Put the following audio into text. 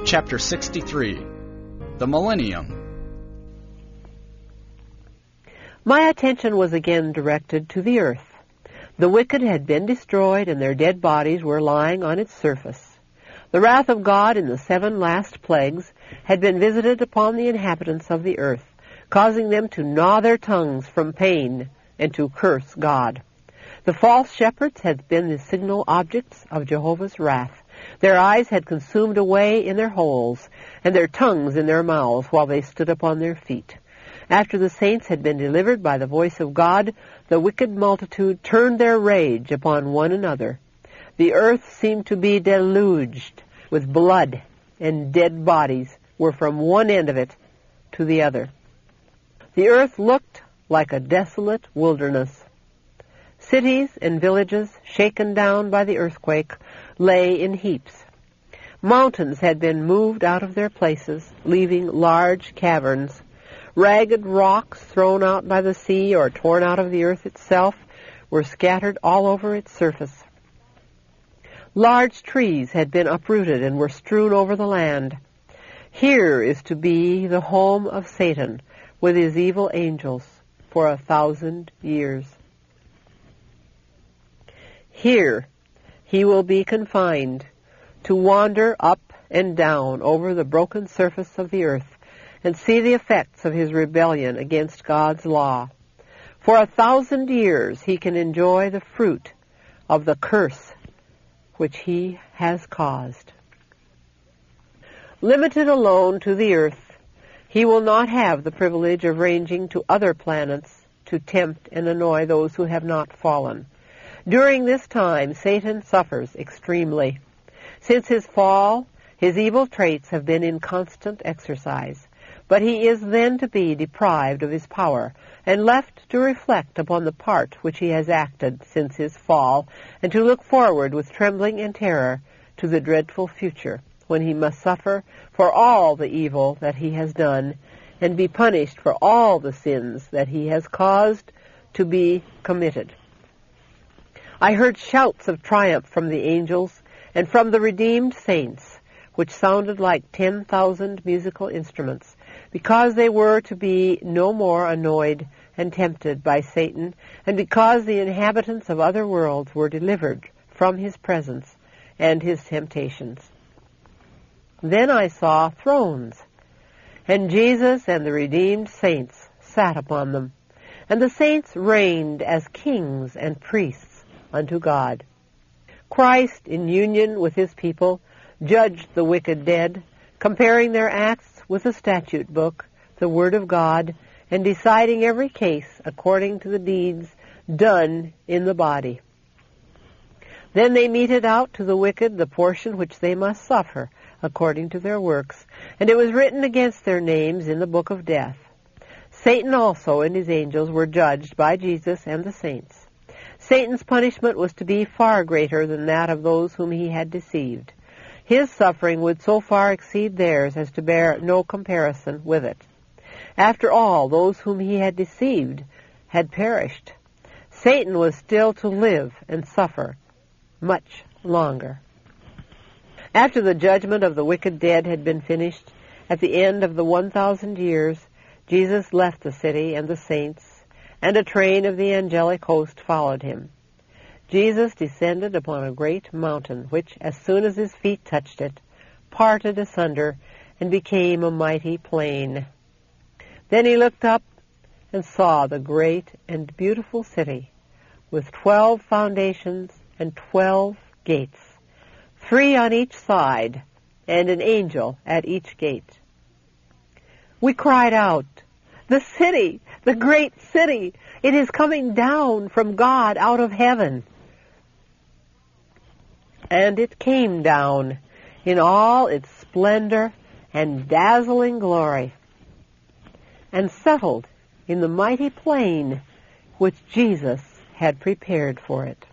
Chapter 63, The Millennium. My attention was again directed to the earth. The wicked had been destroyed, and their dead bodies were lying on its surface. The wrath of God in the 7 last plagues had been visited upon the inhabitants of the earth, causing them to gnaw their tongues from pain and to curse God. The false shepherds had been the signal objects of Jehovah's wrath. Their eyes had consumed away in their holes, and their tongues in their mouths while they stood upon their feet. After the saints had been delivered by the voice of God, the wicked multitude turned their rage upon one another. The earth seemed to be deluged with blood, and dead bodies were from one end of it to the other. The earth looked like a desolate wilderness. Cities and villages, shaken down by the earthquake, lay in heaps. Mountains had been moved out of their places, leaving large caverns. Ragged rocks thrown out by the sea or torn out of the earth itself were scattered all over its surface. Large trees had been uprooted and were strewn over the land. Here is to be the home of Satan with his evil angels for 1,000 years. Here he will be confined to wander up and down over the broken surface of the earth and see the effects of his rebellion against God's law. For 1,000 years he can enjoy the fruit of the curse which he has caused. Limited alone to the earth, he will not have the privilege of ranging to other planets to tempt and annoy those who have not fallen. During this time, Satan suffers extremely. Since his fall, his evil traits have been in constant exercise, but he is then to be deprived of his power and left to reflect upon the part which he has acted since his fall, and to look forward with trembling and terror to the dreadful future, when he must suffer for all the evil that he has done, and be punished for all the sins that he has caused to be committed. I heard shouts of triumph from the angels and from the redeemed saints, which sounded like 10,000 musical instruments, because they were to be no more annoyed and tempted by Satan, and because the inhabitants of other worlds were delivered from his presence and his temptations. Then I saw thrones, and Jesus and the redeemed saints sat upon them, and the saints reigned as kings and priests unto God. Christ, in union with his people, judged the wicked dead, comparing their acts with the statute book, the Word of God, and deciding every case according to the deeds done in the body. Then they meted out to the wicked the portion which they must suffer according to their works, and it was written against their names in the book of death. Satan also and his angels were judged by Jesus and the saints. Satan's punishment was to be far greater than that of those whom he had deceived. His suffering would so far exceed theirs as to bear no comparison with it. After all, those whom he had deceived had perished. Satan was still to live and suffer much longer. After the judgment of the wicked dead had been finished, at the end of the 1,000 years, Jesus left the city and the saints, and a train of the angelic host followed him. Jesus descended upon a great mountain, which, as soon as his feet touched it, parted asunder and became a mighty plain. Then he looked up and saw the great and beautiful city, with 12 foundations and 12 gates, 3 on each side, and an angel at each gate. We cried out, "The city, the great city, it is coming down from God out of heaven." And it came down in all its splendor and dazzling glory, and settled in the mighty plain which Jesus had prepared for it.